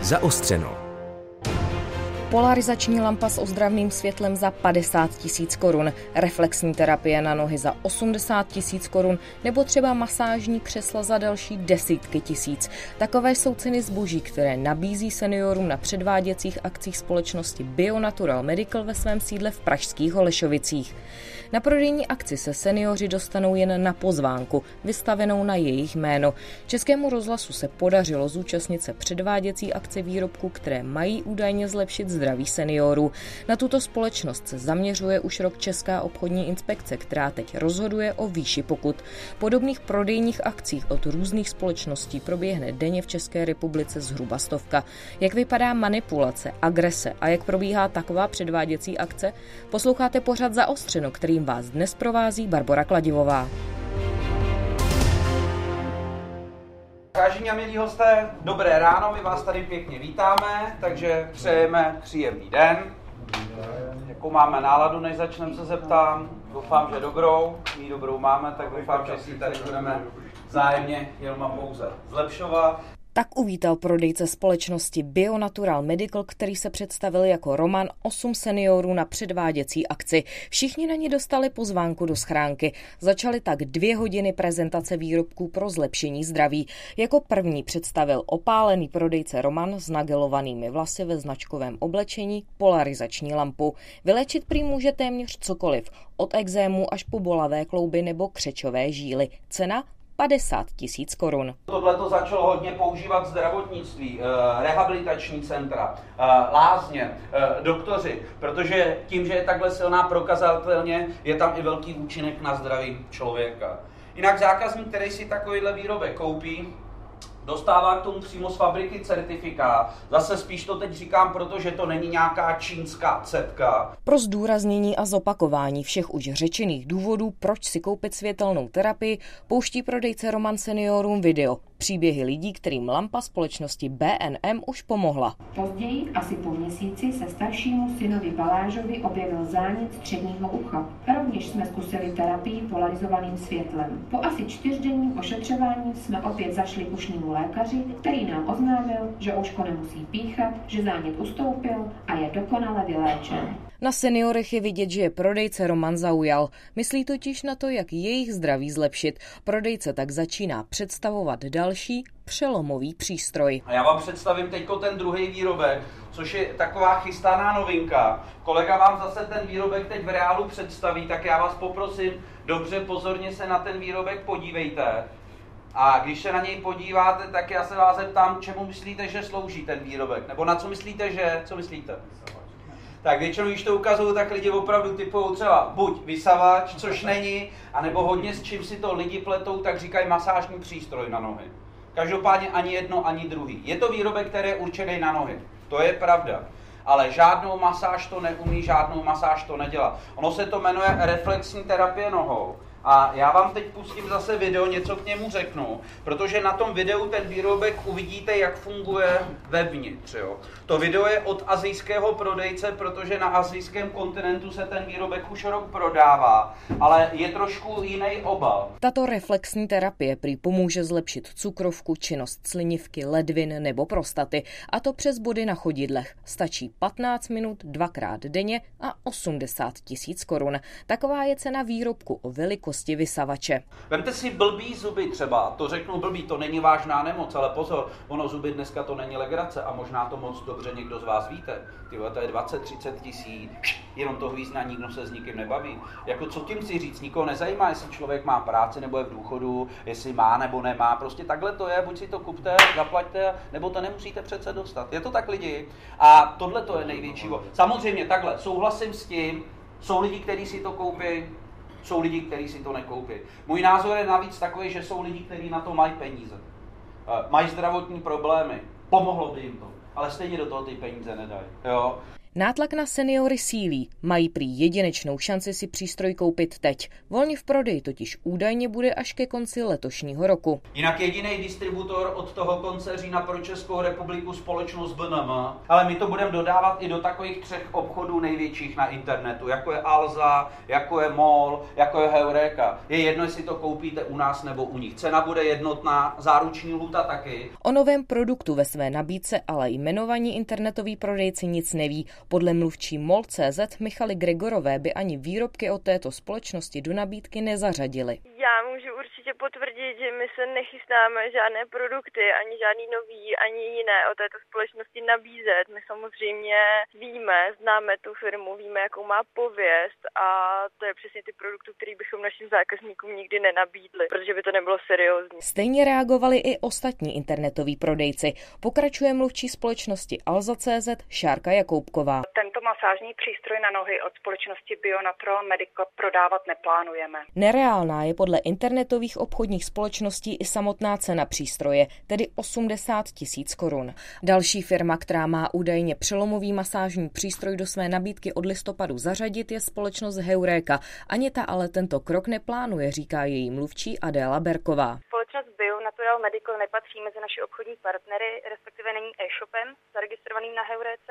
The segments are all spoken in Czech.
Zaostřeno. Polarizační lampa s ozdravným světlem za 50 000 korun, reflexní terapie na nohy za 80 000 korun nebo třeba masážní křesla za další desítky tisíc. Takové jsou ceny zboží, které nabízí seniorům na předváděcích akcích společnosti Bionatural Medical ve svém sídle v pražských Holešovicích. Na prodejní akci se seniori dostanou jen na pozvánku, vystavenou na jejich jméno. Českému rozhlasu se podařilo zúčastnit se předváděcí akce výrobků, které mají údajně zlepšit zdraví seniorů. Na tuto společnost se zaměřuje už rok Česká obchodní inspekce, která teď rozhoduje o výši pokut. Podobných prodejních akcích od různých společností proběhne denně v České republice zhruba 100. Jak vypadá manipulace, agrese a jak probíhá taková předváděcí akce? Posloucháte pořad Zaostřeno, kterým vás dnes provází Barbora Kladivová. Vážení a milí hosté, dobré ráno, my vás tady pěkně vítáme, takže přejeme příjemný den. Jakou máme náladu, než začneme, se zeptám. Doufám, že dobrou. My dobrou máme, tak doufám, že si tady budeme vzájemně jenom a pouze zlepšovat. Tak uvítal prodejce společnosti Bionatural Medical, který se představil jako Roman, 8 seniorů na předváděcí akci. Všichni na ně dostali pozvánku do schránky. Začaly tak 2 hodiny prezentace výrobků pro zlepšení zdraví. Jako první představil opálený prodejce Roman s nagelovanými vlasy ve značkovém oblečení polarizační lampu. Vylečit prý může téměř cokoliv, od ekzému až po bolavé klouby nebo křečové žíly. Cena 50 000 korun. Tohle to začalo hodně používat zdravotnictví, rehabilitační centra, lázně, doktoři, protože tím, že je takhle silná prokazatelně, je tam i velký účinek na zdraví člověka. Jinak zákazník, který si takovýhle výrobek koupí, dostává k tomu přímo z fabriky certifikát. Zase spíš to teď říkám, protože to není nějaká čínská cetka. Pro zdůraznění a zopakování všech už řečených důvodů, proč si koupit světelnou terapii, pouští prodejce Roman seniorům video. Příběhy lidí, kterým lampa společnosti BNM už pomohla. Později, asi po měsíci, se staršímu synovi Balážovi objevil zánět středního ucha. Rovněž jsme zkusili terapii polarizovaným světlem. Po asi 4denním ošetřování jsme opět zašli k ušnímu lékaři, který nám oznámil, že uško nemusí píchat, že zánět ustoupil a je dokonale vyléčen. Na seniorech je vidět, že je prodejce Roman zaujal. Myslí totiž na to, jak jejich zdraví zlepšit. Prodejce tak začíná představovat další přelomový přístroj. A já vám představím teďko ten druhý výrobek, což je taková chystaná novinka. Kolega vám zase ten výrobek teď v reálu představí, tak já vás poprosím, dobře pozorně se na ten výrobek podívejte. A když se na něj podíváte, tak já se vás zeptám, čemu myslíte, že slouží ten výrobek? Nebo na co myslíte, že? Co myslíte? Tak většinou, když to ukazují, tak lidi opravdu typují třeba buď vysavač, což není, anebo hodně s čím si to lidi pletou, tak říkají masážní přístroj na nohy. Každopádně ani jedno, ani druhý. Je to výrobek, který je určený na nohy. To je pravda. Ale žádnou masáž to neumí, žádnou masáž to nedělá. Ono se to jmenuje reflexní terapie nohou. A já vám teď pustím zase video, něco k němu řeknu, protože na tom videu ten výrobek uvidíte, jak funguje vevnitř. Jo. To video je od asijského prodejce, protože na asijském kontinentu se ten výrobek už rok prodává, ale je trošku jiný obal. Tato reflexní terapie prý pomůže zlepšit cukrovku, činnost slinivky, ledvin nebo prostaty, a to přes body na chodidlech. Stačí 15 minut 2krát denně a 80 000 korun. Taková je cena výrobku o velikosti vysavače. Vemte si blbý zuby třeba, to řeknu blbý, to není vážná nemoc, ale pozor, ono zuby dneska to není legrace a možná to moc dobře někdo z vás víte. Tyhle, to je 20-30 tisíc, jenom to hvízdna, nikdo se s nikým nebaví. Jako co tím chci říct, nikoho nezajímá, jestli člověk má práci nebo je v důchodu, jestli má nebo nemá, prostě takhle to je, buď si to kupte, zaplaťte, nebo to nemusíte přece dostat. Je to tak lidi a tohle to je největší. Samozřejmě takhle, souhlasím s tím, jsou lidi, kteří si to koupí, jsou lidi, kteří si to nekoupí. Můj názor je navíc takový, že jsou lidi, kteří na to mají peníze. Mají zdravotní problémy, pomohlo by jim to, ale stejně do toho ty peníze nedají. Jo? Nátlak na seniory sílí. Mají prý jedinečnou šanci si přístroj koupit teď. Volně v prodeji totiž údajně bude až ke konci letošního roku. Jinak jediný distributor od toho konce října pro Českou republiku společnost BNM. Ale my to budeme dodávat i do takových 3 obchodů největších na internetu, jako je Alza, jako je MOL, jako je Heureka. Je jedno, jestli to koupíte u nás nebo u nich. Cena bude jednotná, záruční lhůta taky. O novém produktu ve své nabídce ale jmenovaní internetoví prodejci nic neví. Podle mluvčí MOL.cz Michaly Gregorové by ani výrobky od této společnosti do nabídky nezařadili. Já můžu určitě potvrdit, že my se nechystáme žádné produkty, ani žádný nový, ani jiné od této společnosti nabízet. My samozřejmě víme, známe tu firmu, víme, jakou má pověst a to je přesně ty produkty, které bychom našim zákazníkům nikdy nenabídli, protože by to nebylo seriózní. Stejně reagovali i ostatní internetoví prodejci. Pokračuje mluvčí společnosti Alza.cz Šárka Jakoubková. Tento masážní přístroj na nohy od společnosti Bionatural Medical prodávat neplánujeme. Nereálná je podle internetových obchodních společností i samotná cena přístroje, tedy 80 000 korun. Další firma, která má údajně přelomový masážní přístroj do své nabídky od listopadu zařadit, je společnost Heureka. Ani ta ale tento krok neplánuje, říká její mluvčí Adéla Berková. Společnost Bionatural Medical nepatří mezi naše obchodní partnery, respektive není e-shopem zaregistrovaným na Heurece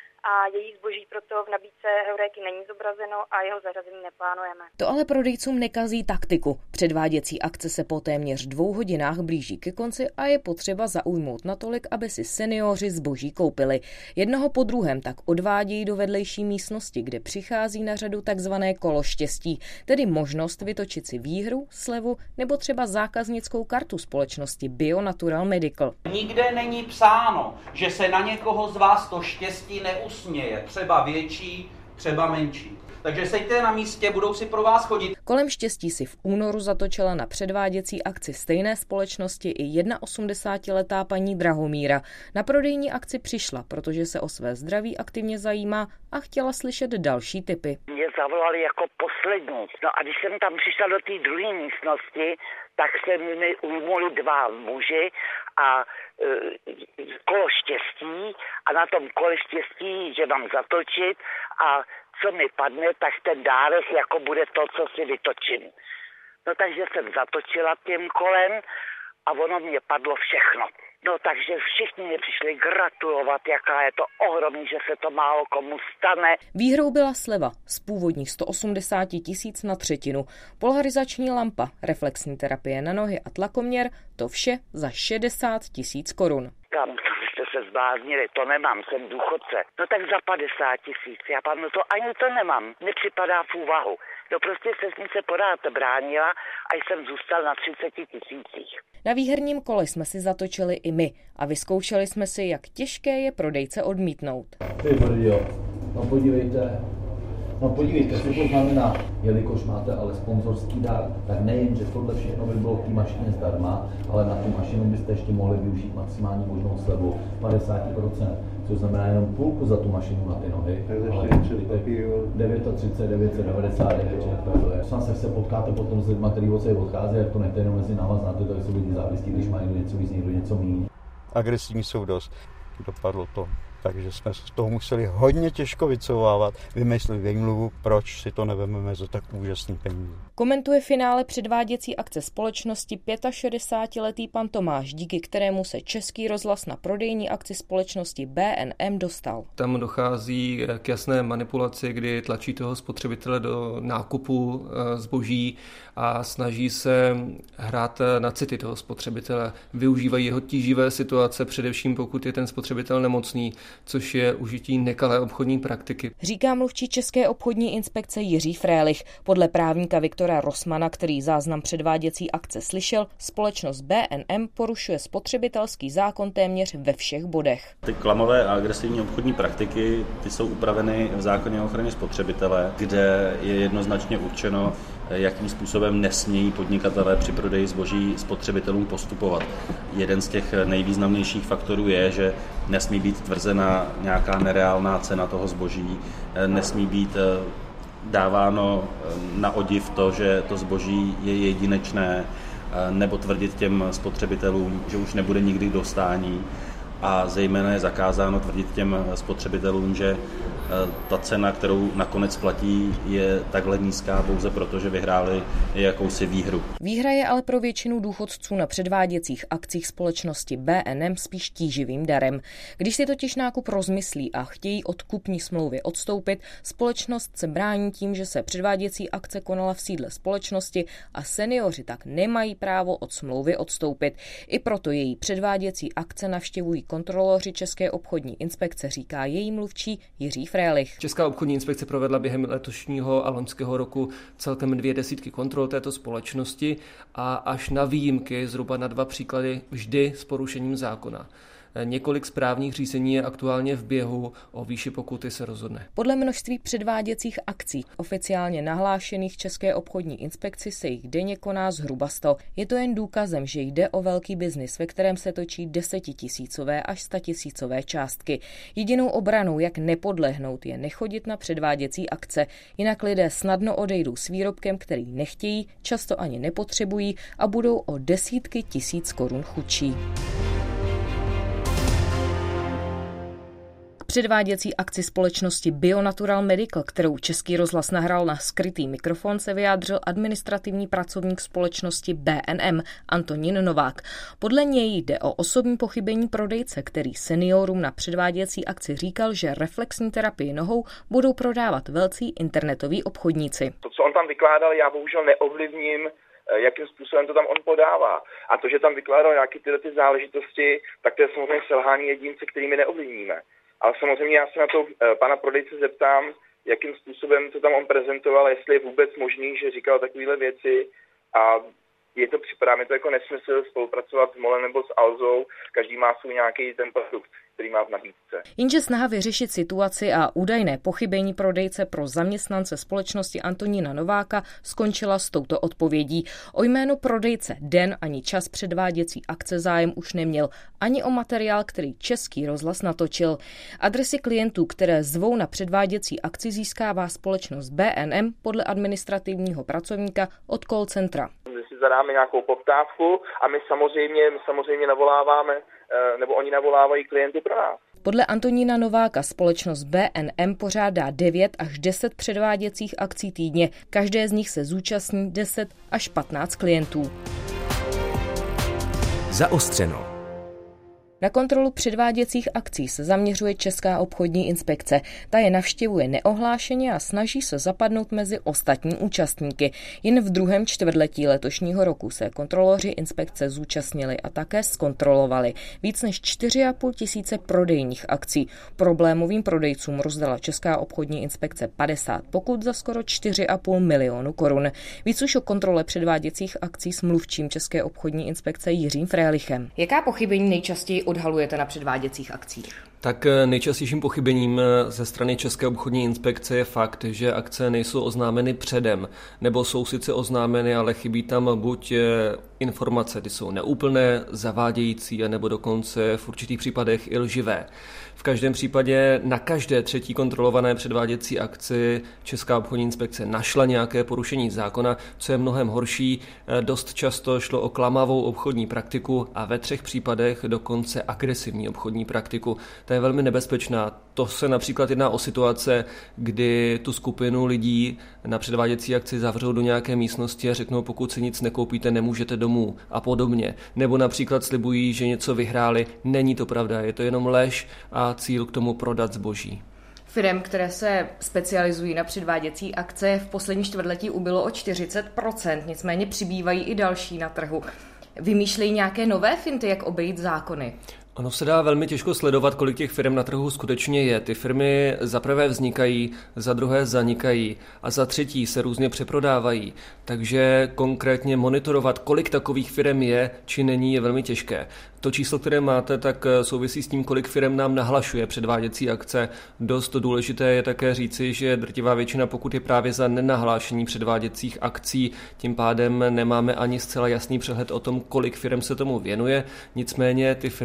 a její zboží proto v nabídce Heuréky není zobrazeno a jeho zařazení neplánujeme. To ale prodejcům nekazí taktiku. Předváděcí akce se po téměř 2 hodinách blíží ke konci a je potřeba zaujmout natolik, aby si senioři zboží koupili. Jednoho po druhém tak odvádějí do vedlejší místnosti, kde přichází na řadu takzvané kolo štěstí, tedy možnost vytočit si výhru, slevu nebo třeba zákaznickou kartu společnosti Bionatural Medical. Nikde není psáno, že se na někoho z vás to štěstí neusměje, třeba větší, třeba menší. Takže seďte na místě, budou si pro vás chodit. Kolem štěstí si v únoru zatočila na předváděcí akci stejné společnosti i 81letá paní Drahomíra. Na prodejní akci přišla, protože se o své zdraví aktivně zajímá a chtěla slyšet další tipy. Mě zavolali jako poslední. No a když jsem tam přišla do té druhé místnosti, tak se mi ujmuli 2 muži a kolo štěstí a na tom kole štěstí, že mám zatočit a co mi padne, tak ten dárek jako bude to, co si vytočím. No takže jsem zatočila tím kolem a ono mě padlo všechno. No takže všichni mě přišli gratulovat, jaká je to ohromný, že se to málo komu stane. Výhrou byla sleva z původních 180 000 na 1/3, polarizační lampa, reflexní terapie na nohy a tlakoměr, to vše za 60 000 korun. Kam jste se zbláznili, to nemám, jsem důchodce. No tak za 50 000, já panu to ani to nemám, nepřipadá v úvahu. No prostě se pořád bránila a jsem zůstal na 30 000. Na výherním kole jsme si zatočili i my a vyzkoušeli jsme si, jak těžké je prodejce odmítnout. No podívejte, co to znamená, jelikož máte ale sponzorský dar, tak nejen, že tohle všechno by bylo k té mašině zdarma, ale na tu mašinu byste ještě mohli využít maximální možnou slevu 50%, což znamená jenom půlku za tu mašinu na ty nohy, ale 39, 999, snad se potkáte potom s lidma, který od sebe odchází, jak to nechte jenom mezi náma, znáte to, jak jsou lidi závislí, když mají něco víc, někdo něco míň. Agresivní jsou dost, dopadlo to. Takže jsme z toho museli hodně těžko vycouvávat, vymyslet výmluvu, proč si to nevezmeme za tak úžasný peníze. Komentuje finále předváděcí akce společnosti 65letý pan Tomáš, díky kterému se Český rozhlas na prodejní akci společnosti BNM dostal. Tam dochází k jasné manipulaci, kdy tlačí toho spotřebitele do nákupu zboží a snaží se hrát na city toho spotřebitele. Využívají jeho tíživé situace, především pokud je ten spotřebitel nemocný, což je užití nekalé obchodní praktiky. Říká mluvčí České obchodní inspekce Jiří Frélich. Podle právníka Viktora Rossmana, který záznam předváděcí akce slyšel, společnost BNM porušuje spotřebitelský zákon téměř ve všech bodech. Ty klamové a agresivní obchodní praktiky, ty jsou upraveny v zákoně o ochraně spotřebitele, kde je jednoznačně určeno, jakým způsobem nesmějí podnikatelé při prodeji zboží spotřebitelům postupovat. Jeden z těch nejvýznamnějších faktorů je, že nesmí být tvrzena nějaká nereálná cena toho zboží, nesmí být dáváno na odiv to, že to zboží je jedinečné, nebo tvrdit těm spotřebitelům, že už nebude nikdy k dostání. A zejména je zakázáno tvrdit těm spotřebitelům, že ta cena, kterou nakonec platí, je takhle nízká pouze proto, že vyhráli jakousi výhru. Výhra je ale pro většinu důchodců na předváděcích akcích společnosti BNM spíš tíživým darem. Když si totiž nákup rozmyslí a chtějí od kupní smlouvy odstoupit, společnost se brání tím, že se předváděcí akce konala v sídle společnosti a seniori tak nemají právo od smlouvy odstoupit. I proto její předváděcí akce navštěvují kontroloři České obchodní inspekce, říká její mluvčí Jiří Frélich. Česká obchodní inspekce provedla během letošního a loňského roku celkem 20 kontrol této společnosti a až na výjimky, zhruba na 2 příklady, vždy s porušením zákona. Několik správních řízení je aktuálně v běhu, o výši pokuty se rozhodne. Podle množství předváděcích akcí oficiálně nahlášených České obchodní inspekci se jich denně koná zhruba 100. Je to jen důkazem, že jde o velký biznis, ve kterém se točí 10 000 až 100 000 částky. Jedinou obranou, jak nepodlehnout, je nechodit na předváděcí akce. Jinak lidé snadno odejdou s výrobkem, který nechtějí, často ani nepotřebují a budou o desítky tisíc korun chudší. Předváděcí akci společnosti Bionatural Medical, kterou Český rozhlas nahrál na skrytý mikrofon, se vyjádřil administrativní pracovník společnosti BNM Antonín Novák. Podle něj jde o osobní pochybení prodejce, který seniorům na předváděcí akci říkal, že reflexní terapii nohou budou prodávat velcí internetoví obchodníci. To, co on tam vykládal, já bohužel neovlivním, jakým způsobem to tam on podává. A to, že tam vykládal nějaké tyhle záležitosti, tak to je samozřejmě selhání jedince, který my neovlivníme. Ale samozřejmě já se na to pana prodejce zeptám, jakým způsobem to tam on prezentoval, jestli je vůbec možný, že říkal takovéhle věci a připadá mi to jako nesmysl spolupracovat s Molem nebo s Alzou, každý má svůj nějaký ten produkt, který má v nabídce. Jenže snaha vyřešit situaci a údajné pochybení prodejce pro zaměstnance společnosti Antonína Nováka skončila s touto odpovědí. O jméno prodejce, den ani čas předváděcí akce zájem už neměl, ani o materiál, který Český rozhlas natočil. Adresy klientů, které zvou na předváděcí akci, získává společnost BNM podle administrativního pracovníka od call centra. Si zadáme nějakou poptávku a my samozřejmě navoláváme, nebo oni navolávají klienty pro nás. Podle Antonína Nováka společnost BNM pořádá 9 až 10 předváděcích akcí týdně. Každé z nich se zúčastní 10 až 15 klientů. Zaostřeno. Na kontrolu předváděcích akcí se zaměřuje Česká obchodní inspekce. Ta je navštěvuje neohlášeně a snaží se zapadnout mezi ostatní účastníky. Jen v druhém čtvrtletí letošního roku se kontroloři inspekce zúčastnili a také zkontrolovali víc než 4,5 tisíce prodejních akcí. Problémovým prodejcům rozdala Česká obchodní inspekce 50 pokut za skoro 4,5 milionu korun. Víc už o kontrole předváděcích akcí s mluvčím České obchodní inspekce Jiřím Frélichem. Jaká pochybení nejčastěji odhalujete na předváděcích akcích? Tak nejčastějším pochybením ze strany České obchodní inspekce je fakt, že akce nejsou oznámeny předem, nebo jsou sice oznámeny, ale chybí tam buď informace, ty jsou neúplné, zavádějící, nebo dokonce v určitých případech i lživé. V každém případě na každé třetí kontrolované předváděcí akci Česká obchodní inspekce našla nějaké porušení zákona, co je mnohem horší. Dost často šlo o klamavou obchodní praktiku a ve 3 případech dokonce agresivní obchodní praktiku. To je velmi nebezpečná. To se například jedná o situace, kdy tu skupinu lidí na předváděcí akci zavřou do nějaké místnosti a řeknou, pokud si nic nekoupíte, nemůžete domů a podobně. Nebo například slibují, že něco vyhráli. Není to pravda, je to jenom lež a cíl k tomu prodat zboží. Firem, které se specializují na předváděcí akce, v poslední čtvrtletí ubylo o 40%, nicméně přibývají i další na trhu. Vymýšlejí nějaké nové finty, jak obejít zákony? Ono se dá velmi těžko sledovat, kolik těch firm na trhu skutečně je. Ty firmy za prvé vznikají, za druhé zanikají a za třetí se různě přeprodávají. Takže konkrétně monitorovat, kolik takových firm je či není, je velmi těžké. To číslo, které máte, tak souvisí s tím, kolik firm nám nahlašuje předváděcí akce. Dost důležité je také říci, že drtivá většina pokud je právě za nenahlášení předváděcích akcí, tím pádem nemáme ani zcela jasný přehled o tom, kolik firm se tomu věnuje. Nicméně ty firmy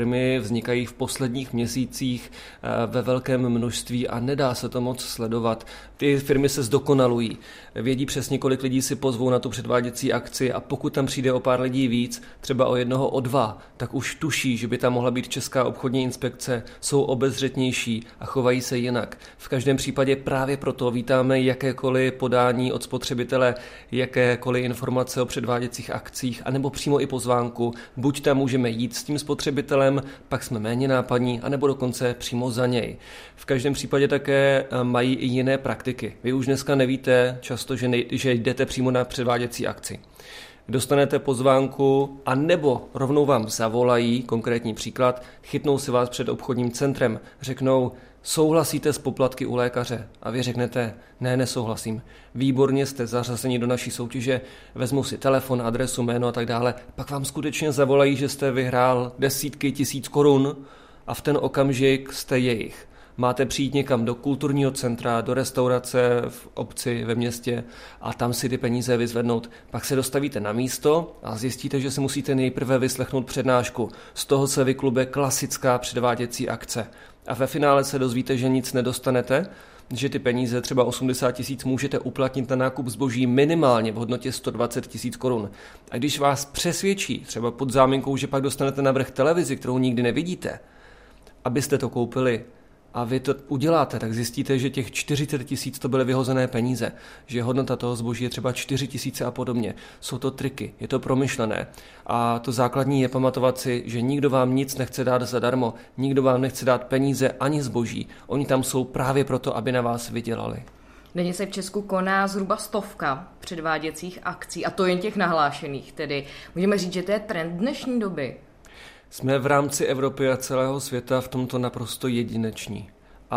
vznikají v posledních měsících ve velkém množství a nedá se to moc sledovat. Ty firmy se zdokonalují, vědí přesně, kolik lidí si pozvou na tu předváděcí akci a pokud tam přijde o pár lidí víc, třeba o 1, o 2, tak už tuší, že by tam mohla být Česká obchodní inspekce, jsou obezřetnější a chovají se jinak. V každém případě právě proto vítáme jakékoliv podání od spotřebitele, jakékoliv informace o předváděcích akcích, anebo přímo i pozvánku. Buď tam můžeme jít s tím spotřebitelem, pak jsme méně nápadní, anebo dokonce přímo za něj. V každém případě také mají i jiné praktiky. Vy už dneska nevíte často, že jdete přímo na předváděcí akci. Dostanete pozvánku a nebo rovnou vám zavolají, konkrétní příklad, chytnou si vás před obchodním centrem, řeknou, souhlasíte s poplatky u lékaře a vy řeknete, ne, nesouhlasím. Výborně, jste zařazeni do naší soutěže, vezmu si telefon, adresu, jméno a tak dále, pak vám skutečně zavolají, že jste vyhrál desítky tisíc korun a v ten okamžik jste jejich. Máte přijít někam do kulturního centra, do restaurace v obci, ve městě a tam si ty peníze vyzvednout. Pak se dostavíte na místo a zjistíte, že si musíte nejprve vyslechnout přednášku. Z toho se vyklube klasická předváděcí akce. A ve finále se dozvíte, že nic nedostanete, že ty peníze, třeba 80 tisíc, můžete uplatnit na nákup zboží minimálně v hodnotě 120 tisíc korun. A když vás přesvědčí, třeba pod záminkou, že pak dostanete navrch televizi, kterou nikdy nevidíte, abyste to koupili, a vy to uděláte, tak zjistíte, že těch 40 tisíc to byly vyhozené peníze, že hodnota toho zboží je třeba 4 tisíce a podobně. Jsou to triky, je to promyšlené. A to základní je pamatovat si, že nikdo vám nic nechce dát zadarmo, nikdo vám nechce dát peníze ani zboží. Oni tam jsou právě proto, aby na vás vydělali. Denně se v Česku koná zhruba 100 předváděcích akcí, a to jen těch nahlášených. Tedy můžeme říct, že to je trend dnešní doby. Jsme v rámci Evropy a celého světa v tomto naprosto jedineční.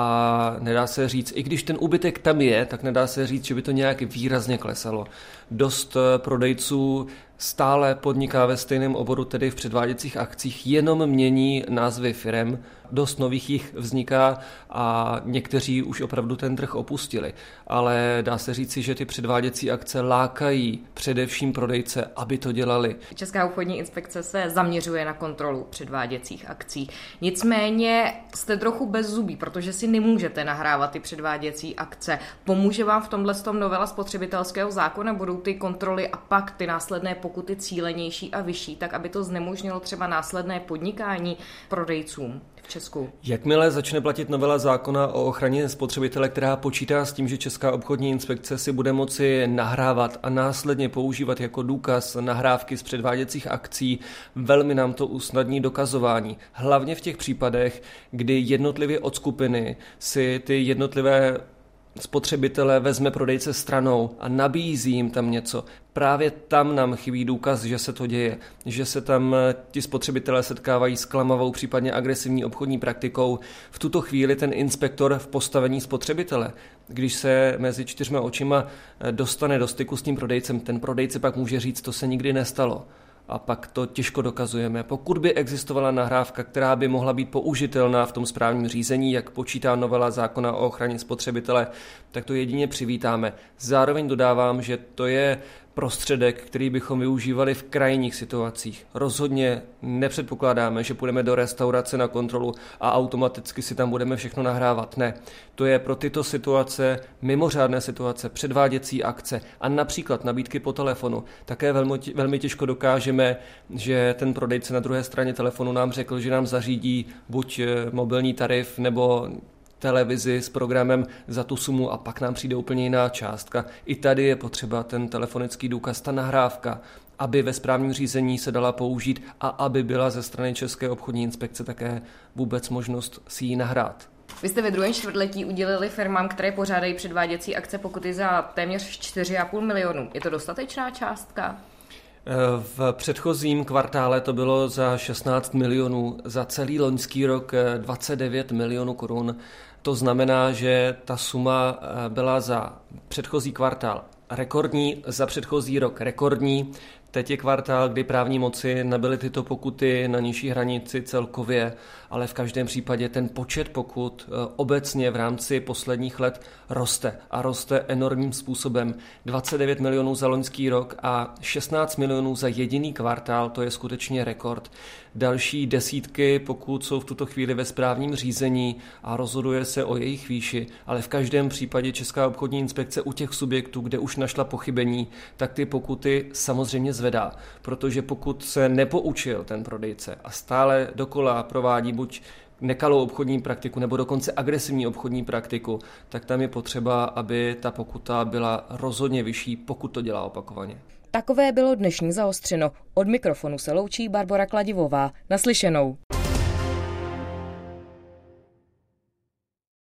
A nedá se říct, i když ten úbytek tam je, tak nedá se říct, že by to nějak výrazně klesalo. Dost prodejců stále podniká ve stejném oboru, tedy v předváděcích akcích, jenom mění názvy firem, dost nových jich vzniká a někteří už opravdu ten trh opustili. Ale dá se říci, že ty předváděcí akce lákají především prodejce, aby to dělali. Česká obchodní inspekce se zaměřuje na kontrolu předváděcích akcí. Nicméně jste trochu bezzubí, protože si nemůžete nahrávat ty předváděcí akce. Pomůže vám v tomhle novela spotřebitelského zákona? Budou ty kontroly a pak ty následné pokuty cílenější a vyšší, tak aby to znemožnilo třeba následné podnikání prodejcům v Česku? Jakmile začne platit novela zákona o ochraně spotřebitele, která počítá s tím, že Česká obchodní inspekce si bude moci nahrávat a následně používat jako důkaz nahrávky z předváděcích akcí, velmi nám to usnadní dokazování. Hlavně v těch případech, kdy jednotlivě od skupiny si ty jednotlivé spotřebitele vezme prodejce stranou a nabízí jim tam něco. Právě tam nám chybí důkaz, že se to děje, že se tam ti spotřebitelé setkávají s klamavou, případně agresivní obchodní praktikou. V tuto chvíli ten inspektor v postavení spotřebitele, když se mezi 4 očima dostane do styku s tím prodejcem, ten prodejce pak může říct, to se nikdy nestalo. A pak to těžko dokazujeme. Pokud by existovala nahrávka, která by mohla být použitelná v tom správním řízení, jak počítá novela zákona o ochraně spotřebitele, tak to jedině přivítáme. Zároveň dodávám, že to je prostředek, který bychom využívali v krajních situacích. Rozhodně nepředpokládáme, že půjdeme do restaurace na kontrolu a automaticky si tam budeme všechno nahrávat. Ne, to je pro tyto situace, mimořádné situace, předváděcí akce a například nabídky po telefonu. Také velmi těžko dokážeme, že ten prodejce na druhé straně telefonu nám řekl, že nám zařídí buď mobilní tarif nebo televizi s programem za tu sumu a pak nám přijde úplně jiná částka. I tady je potřeba ten telefonický důkaz, ta nahrávka, aby ve správním řízení se dala použít a aby byla ze strany České obchodní inspekce také vůbec možnost si ji nahrát. Vy jste ve druhém čtvrtletí udělili firmám, které pořádají předváděcí akce, pokuty za téměř 4,5 milionu. Je to dostatečná částka? V předchozím kvartále to bylo za 16 milionů, za celý loňský rok 29 milionů korun. To znamená, že ta suma byla za předchozí kvartál rekordní, za předchozí rok rekordní, Teď je kvartál, kdy právní moci nabyly tyto pokuty na nižší hranici celkově, ale v každém případě ten počet pokut obecně v rámci posledních let roste a roste enormním způsobem. 29 milionů za loňský rok a 16 milionů za jediný kvartál, to je skutečně rekord. Další desítky pokut jsou v tuto chvíli ve správním řízení a rozhoduje se o jejich výši, ale v každém případě Česká obchodní inspekce u těch subjektů, kde už našla pochybení, tak ty pokuty samozřejmě zvedá, protože pokud se nepoučil ten prodejce a stále dokola provádí buď nekalou obchodní praktiku nebo dokonce agresivní obchodní praktiku, tak tam je potřeba, aby ta pokuta byla rozhodně vyšší, pokud to dělá opakovaně. Takové bylo dnešní Zaostřeno. Od mikrofonu se loučí Barbora Kladivová. Naslyšenou.